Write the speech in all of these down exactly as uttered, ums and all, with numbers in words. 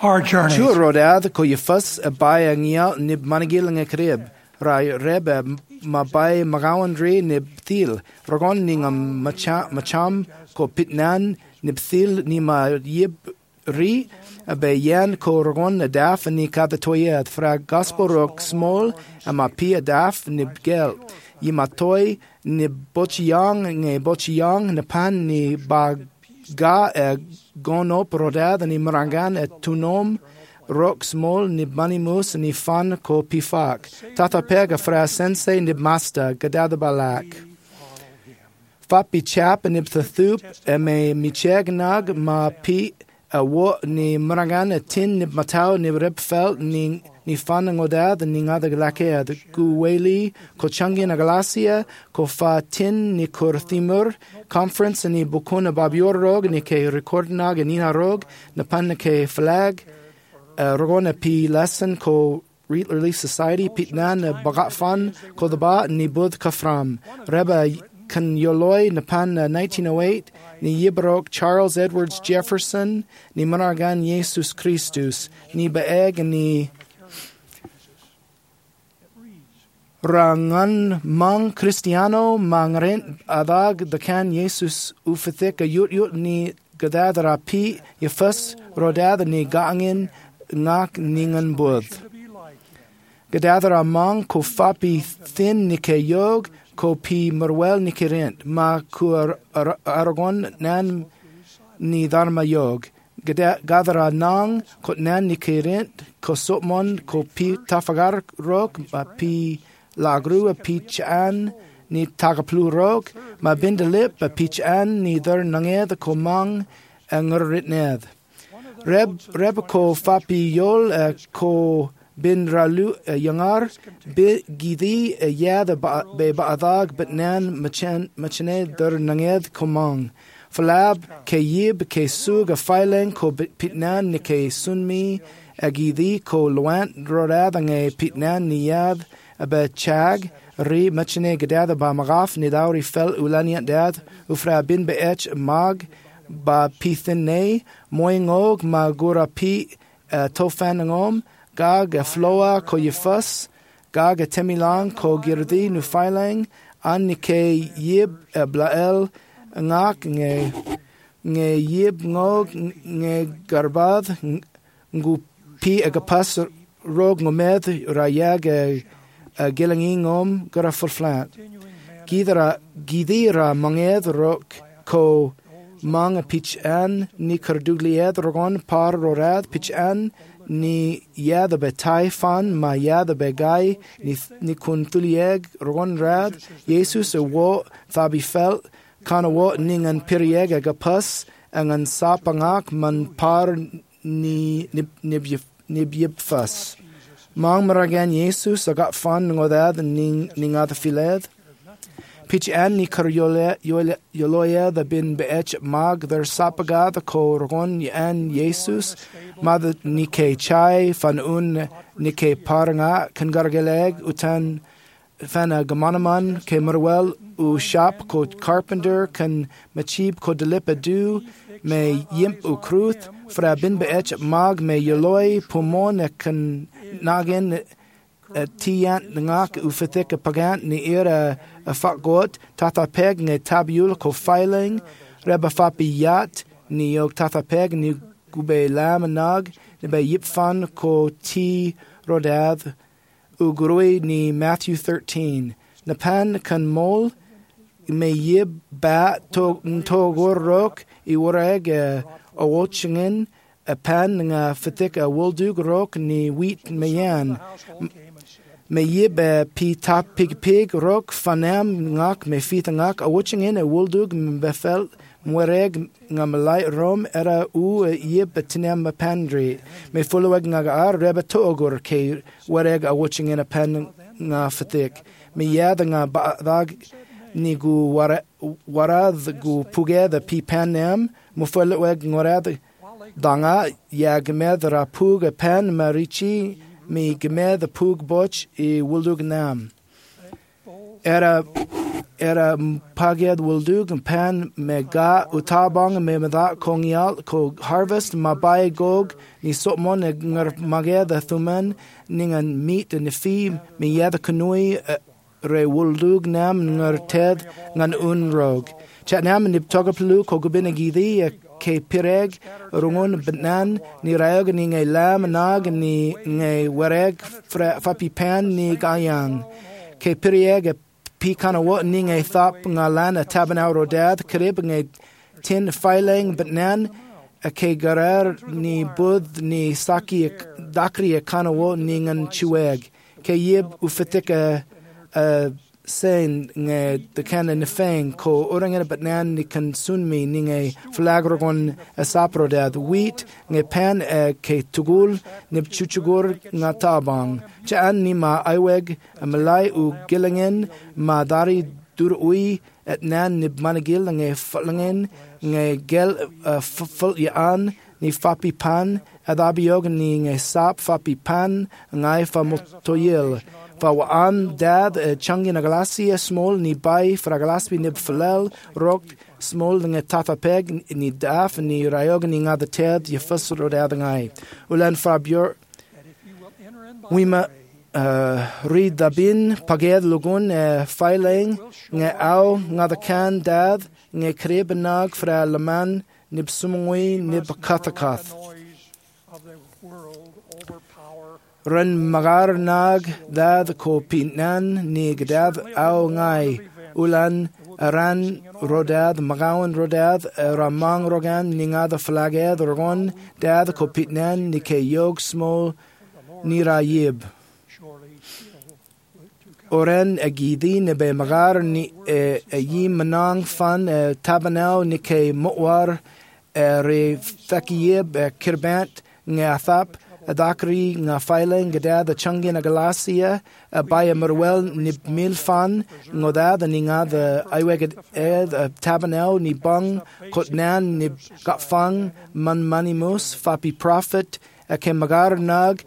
our journey. Chua rodad ko yefus a bai a ngial nib manigil ng krib. Rai rebe ma bai magawandri nib thil. Rogon ning am macham ko pitnan nib thil ni ma yib ri. Abe yan ko rogon a daf ni kada toyed. Fra gospel rock small a ma pi a daf nib gel. Yima toy ni bochiyang nge bochiyang na pan ni ba ga e gonop rodad ni marangan e tunom rock small ni banimus ni fan ko pifak tata pega fra sensei ni master gadada balak fapi chap ni pthup e me michegnag ma pi a wo ni marangan e tin ni matau ni repfelt ni ni fan ngodad ni ngada glake de guweli ko changi na galasia ko fa tin ni kurthimur conference ni bukuna babior rog ni ke record na ganina rog na pan ke flag uh, rogona pi lesson ko Relief Society pitnan bagat fan ko the ba ni bud kafram reba kan yoloi na pan uh, nineteen oh eight ni yibrok Charles Edwards Jefferson ni managan Jesus Christus ni baeg ni rangan mang Cristiano mangren adag dakan Jesus ufethek a yut yut ni gadadra pi yefus rodad ni gaangin ngak ningan bud gadadra mang ko fapi thin ni ke yog ko pi merwel ni kerent ma kur aragon nan ni dharma yog gadadra nang ko nan ni kerent ko sopmon ko pi tafagar rok ma pi la grua peach an ni tagaplu rog ma bindelip a peach an ni der nanged ko mang angritned reb reb ko fapi yol uh, ko bin ralu uh, yangar bi gidi uh, yad be baadag but nan machan machane der nanged ko mang falab ke yib ke sug a filen ko pitnan ni ke sunmi a gidi ko luant rodad nge pitnan ni yad Aba chag ri machne gadada ba magaf nidauri fel ulaniat dad ufra bin beech mag ba pithin ne moingog ma gura pi uh, tofan ngom gag a floa ko yefus gag a temilang ko girdi nu filing an nike yib uh, blael ngak nge nge yib ngog nge garbad ngu pi agapas rog ngomed rayag Uh, gilanging om gora flat gidra gidira manged rock ko mang a pitch an ni karduglied rogon par rorad pitch an ni yada be tai fan ma yada be gai ni ni kuntulieg rogon rad Jesus a wo thabi fel kana wo ningan pirieg a gapas angan sapangak man par ni nib nib fas Mang maragan Jesus agat fan ngodad ning ningat filed. Pitch an ni kar yoloya the bin beech mag der sapaga the ko rogon an Jesus mother nike chai fan un nike paranga kan gargeleg utan fana gamanaman ke merwel u shop ko carpenter kan machib ko delipa du me yimp u kruth fra bin beech mag me yoloi pumon kan nagin tiant ngak u fethik pagant ni era a fakgot tata peg ne tabul ko filing reba fapi yat ni yok tata peg ni gube lam nag ne be yip fan ko ti rodad u groi ni Matthew thirteen na pan kan mol me yib ba to to gorok I wareg a watchingen a pan nga fethik a woldug rock ni wheat mayan me yib a pi tap pig pig rock fanam ngak me fit ngak a watchingen a woldug befel mwereg nga malai rom era u yib tinem pandri me followeg nga ar reba togur ke wareg a watchingen a pan nga fethik me yad nga dag ni gu wara warad gu pugeda pi panem mufalweg ngorad danga ya gemed ra pug pan marichi mi gemed pug boch I wuldug nam era era paged wuldug and pan me ga utabang me meda kongial ko harvest mabai gog ni sotmon ngar maged the thuman ningan meat and fi me yada kanui re wuldug nam ngar ted ngan unrog chat nam ni togaplu ko gubinagidi ke pireg rungon banan ni rayog ni ngay lam nag ni ngay wereg fapi pan ni gayang ke pireg pi kana wo ni ngay thap ngalan a tabanau rodad krib ngay tin filing banan ke garar ni bud ni saki dakri kana wo ni ngan chueg ke yib ufitik a sen nge the kana nefang ko orangena batnan ni kan sunmi ni nge flagrogon asapro da the wheat nge pan ke tugul nib chuchugur nga tabang chan ni ma aiweg amalai u gilingen ma dari dur ui at nan nib managil nge falingen nge gel ful yan ni fapi pan adabiog ni nge sap fapi pan ngai famotoyel fa waan dad changi na glacia small ni bai fra glaspi nib falel rock small nge tata peg ni daf ni rayog ni nga the ted ye fusro da ngai ulan fra bjor we ma read the bin paged lugun filing nge au nga the can dad nge krebenag fra leman nib sumui nib katakath Ren magar nag dad ko pinnan ni gadad au ngai ulan aran rodad magawan rodad ramang rogan ni nga the flaged rogon dad ko pinnan ni ke yog small ni rayib oren agidi ne be magar ni yi manang fan tabanau ni ke muwar re fakiyeb kirbant ngathap adakri nga filing gada the changi na galacia by a merwell ni milfan ngoda the ninga the iweg ed tabanel ni bang kotnan ni gatfang man manimus fapi prophet ke magar nag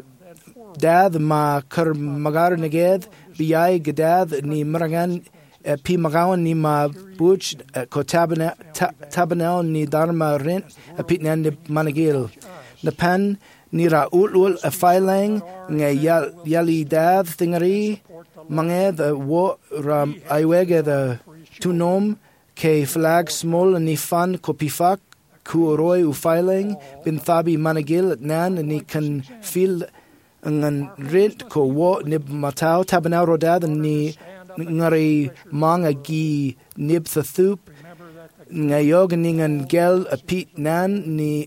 dad ma kar magar neged bi gada ni maragan pi magawan ni ma buch ko tabanel tabanel ni dharma rent pitnan ni managil the pan nira ulul a filing nge yali dad thingari mange the wo ram aiwege the tunom ke flag small ni fan kopifak kuoroi u filing bin thabi managil nan ni kan feel ngan rent ko wo nib matao tabanau rodad ni ngari manga gi nib the thup nge yog ningan gel a pit nan ni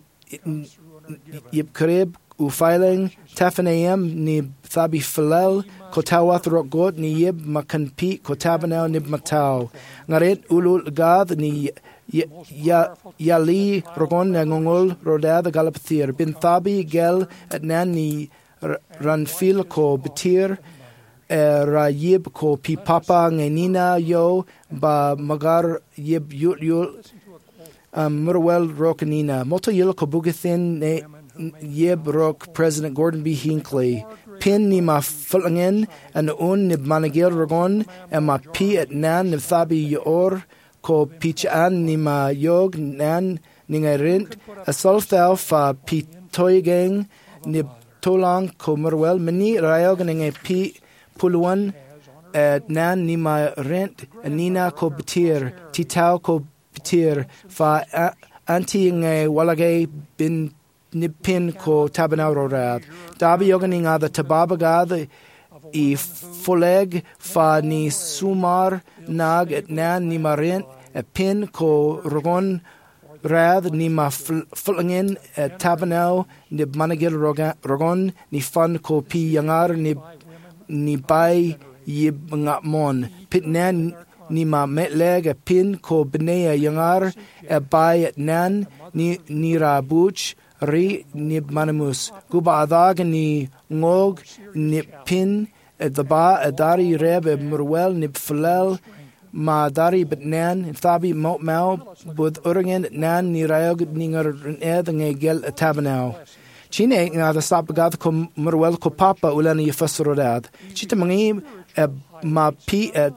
yib krib u filing tafanayam ni thabi falel kotawath rogot ni yib makan pi kotabanau nib matau ngaret ulul gad ni ya yali rogon ngongol rodad galapathir bin thabi gel at nan ni ranfil ko betir ra yib ko pi papa ngenina yo ba magar yib yul yul Um, Murwell Rokanina, Moto Yil Kobugathin Yib Rock President Gordon B. Hinckley, Pin ni ma Fulangin, and Un Nib Managil Rogon, and ma P at Nan Nib Thabi Yor, Ko Pichan ni ma Yog Nan Ningarint, a Solthal fa P Toygang, Nib Tolang Ko Murwell, Mani Rayogan a P Puluan, at Nan ni ma Rent, and Nina Ko Betir, Titao Ko Tir fa anti nge walage bin nipin ko tabanau rad dabi yoganing ada tababagad I foleg fa ni sumar nag et nan ni marint a pin ko rogon rad ni ma fulangin tabanau ni managil rogon ni fan ko pi yangar ni ni bai yib ngatmon pitnan ni ma metleg a pin ko bnea yangar a bai at nan ni ni rabuch ri ni manamus guba adag ni ngog ni pin at the ba adari reb murwel ni flel ma dari betnan thabi mo mau bud uringen nan ni rayog ningar ed ngegel tabanau chine na da sapgad ko murwel ko papa ulani yafsrodad chitamangi ma pi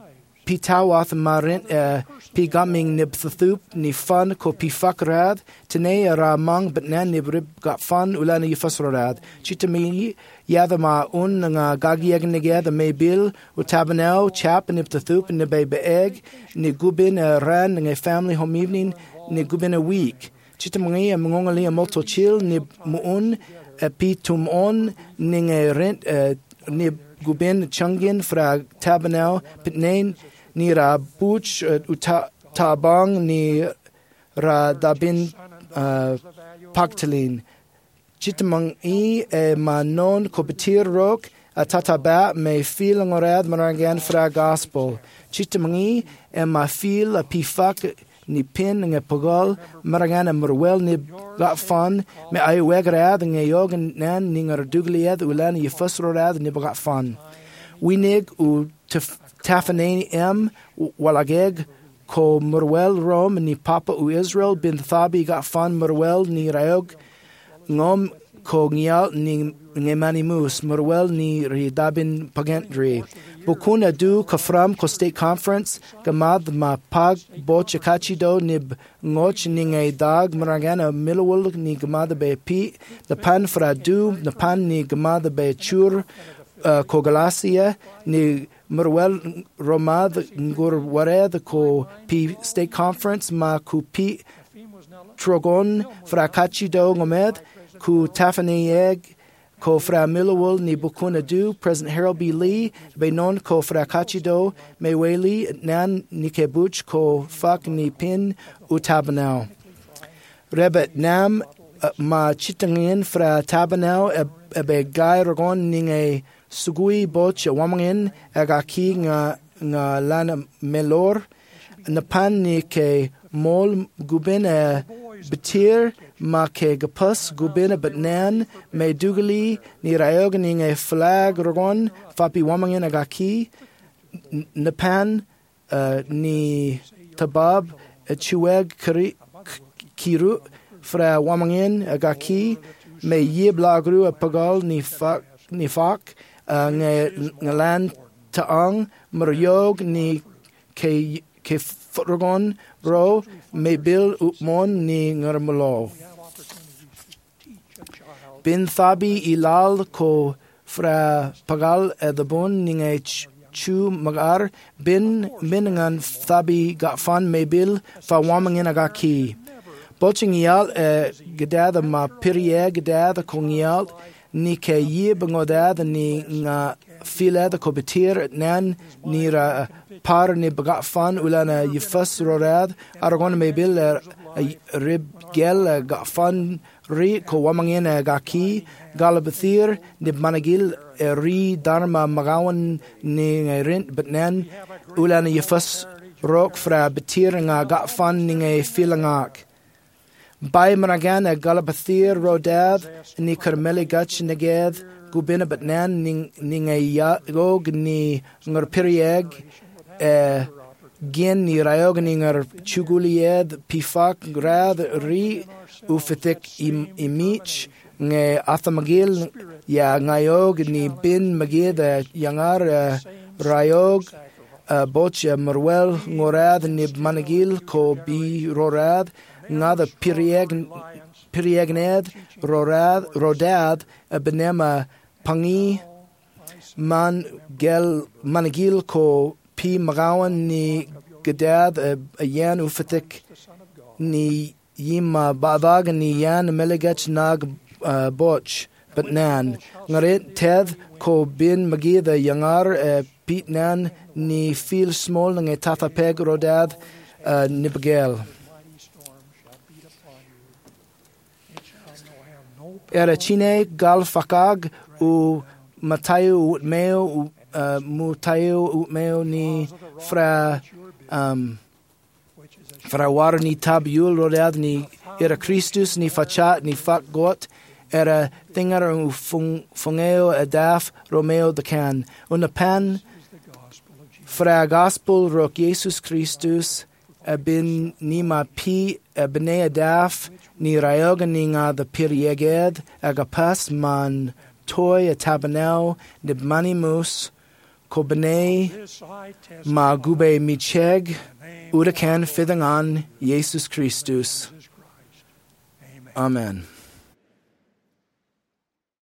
pi tawath marin uh, pi gaming nib thathup ni fun ko pi fakrad tene ra mang but nan nib rib got fun ulana yifasrad chitami yada ma un nga gagieg nige the maybil utabanel chap nib thathup ni baby egg ni gubin a ran nga family home evening ni gubin a week chitami mongali a moto chill nib muun pi tum on ning rent uh, nib Gubin Chungin fra Tabanel Pitnain ni ra Buch uta Tabang ni ra Dabin uh, Pagtalin Chitamang I e manon kopetir rok a tataba me fil ngorad marangan fra gospel Chitamang I e ma fil a pifak ni pin nga pagol marangana murwel ni got fun me ay wegrad nga yogan nan ni ngar dugliad ulan y fusrorad ni got fun winig u tafanani em walageg ko murwel rom ni papa u Israel bin thabi got fun murwel ni rayog ngom ko ngial ni ngemani mus murwel ni ridabin pagentry Bukuna du kafram ko state conference gamad ma pag bo chakachi do nib ngoch ninge dag marangana milwul ni gamad be pi the pan fra du the pan ni gamad be chur uh, ko galasia ni murwel romad ngur wared ko pi state conference ma ku pi trogon fra kachi do ngomed ku tafani egg ko fra milawul ni bukuna du President Harold B. Lee be non ko fra kachido me weli nan ni kebuch ko fak ni pin utabanao rebet nam uh, ma chitangin fra tabanao e, e be gai rogon ninge sugui boch wamangin agaki nga nga lana melor na pan ni ke mol gubin e betir ma ke gapus gubina batnan me dugali ni rayoganing a flag rogon fapi wamangin agaki napan uh, ni tabab chueg kiri kiru fra wamangin agaki me yiblagru a pagal ni fak ni fak uh, ngalan taang maryog ni ke ke rogon bro me bil upmon ni ngarmalo bin thabi ilal ko fra pagal edabon ninge chu magar bin minangan thabi got fan me bil fa wamangin agaki boching yal e gedada ma pirie gedada kongial ni ke yibangodada ni nga filada ko betir nan ni ra par ni bagat fan ulana yifas rorad aragon me bil rib gel got fan ri ko wamangin gaki galabathir ni managil ri dharma magawan ni rent but nan ulana yifas rok fra betir nga got fan ni filangak by managana galabathir rodad ni karmeli gach neged gubina but nan ning ning a yog ni ngar perieg eh gen ni rayog ni ngar chugulied pifak grad ri ufitik im imich nge athamagil ya ngayog ni bin magid yangar rayog boch marwel ngorad ni managil ko bi rorad ngada perieg periegned rorad rodad benema pangi man gel managil ko pi magawan ni gedad a yan ufatik ni yima badag ni yan melegach nag uh, boch but nan ngaret ted ko bin magida yangar uh, pit nan ni feel small ng tata peg rodad uh, nibgel era chine gal fakag u matayo ut meo u uh, mutayo ut meo ni fra um, fra war ni tabiul rodad ni era Christus ni fachat ni fak got era thingar u fung, fungeo adaf romeo de can una pan fra gospel rok Jesus Christus bin ni ma pi bene adaf ni rayoga ni nga the perieged agapas man toy a tabanel nib mani mus ko b'nai ma gube micheg urakan fidangan Jesus Christus. Amen.